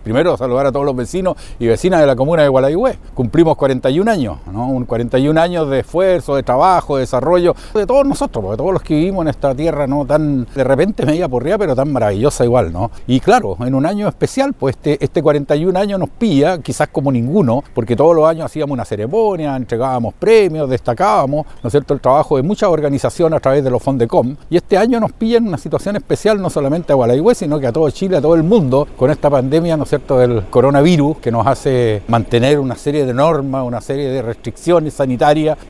Primero, saludar a todos los vecinos y vecinas de la comuna de Gualeguay. Cumplimos 41 años, ¿no? 41 años de esfuerzo, de trabajo, de desarrollo, de todos nosotros, de todos los que vivimos en esta tierra, ¿no? Tan de repente media porría, pero tan maravillosa igual, ¿no? Y claro, en un año especial, pues este 41 años nos pilla, quizás como ninguno, porque todos los años hacíamos una ceremonia, entregábamos premios, destacábamos, ¿no es cierto?, el trabajo de muchas organizaciones a través de los Fondecom. Y este año nos pilla en una situación especial, no solamente a Gualeguay, sino que a todo Chile, a todo el mundo, con esta pandemia, ¿no es cierto?, del coronavirus, que nos hace mantener una serie de normas, una serie de restricciones sanitarias